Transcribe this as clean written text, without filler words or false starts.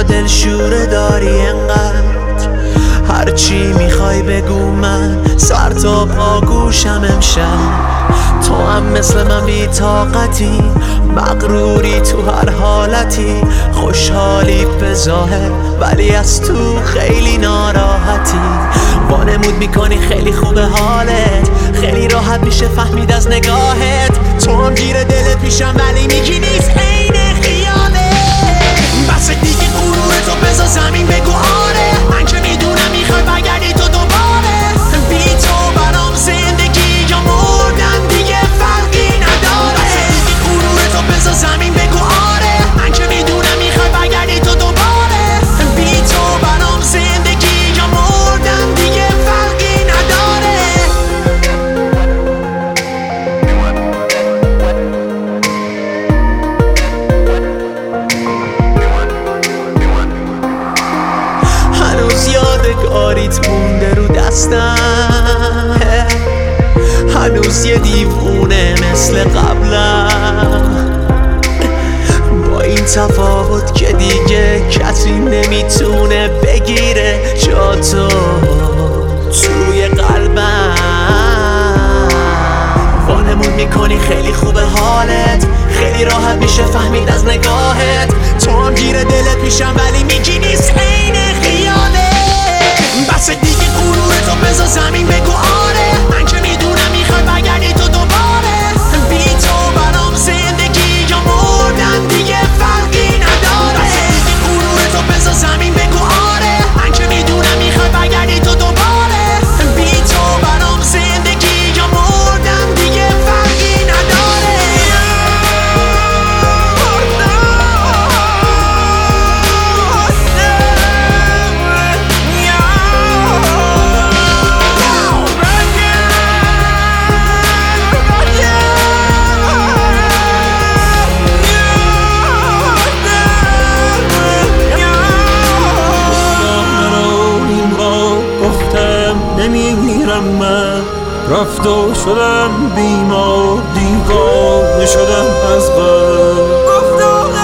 دلشوره داری انقدر، هرچی میخوای بگو من سر تا پا گوشم امشب. تو هم مثل من بی طاقتی، مغروری تو هر حالتی، خوشحالی به ظاهر ولی از تو خیلی ناراحتی. وانمود میکنی خیلی خوبه حالت، خیلی راحت میشه فهمید از نگاهت. تو هم گیر دلت میشم ولی میگی نیست عین خیالت. بس دیگه غرورتو بذار زمین بگو آره، من که میدونم میخوای برگردی تو دوباره. بی تو برام زندگی یا مردن دیگه فرقی نداره. بس دیگه غرورتو بذار زمین بگو آره، من که میدونم میخوای برگردی تو دوباره. بی تو برام زندگی یا مردن دیگه فرقی نداره. هنوز یادگاریت مونده رو دستم، هنوز یه دیوونه مثل قبلم، با این تفاوت که دیگه کسی نمیتونه بگیره جاتو توی قلبم. وانمود میکنی خیلی خوبه حالت، خیلی راحت میشه فهمید از نگاهت. تو هم گیر دلت میشم ولی میگی نیست عین خیالت. بس دیگه غرورتو بذار زمین بگو آره، من که میدونم میخوای برگردی تو دوباره. بی تو برام زندگی یا مردن دیگه فرقی نداره. بس دیگه غرورتو بذار زمین بگو آره، من که میدونم میخوای برگردی تو دوباره. بی تو برام زندگی یا مردن دیگه فرقی نداره. نمیمیرم من، رفت و شدم بیمار، دیوانه شدم از غم.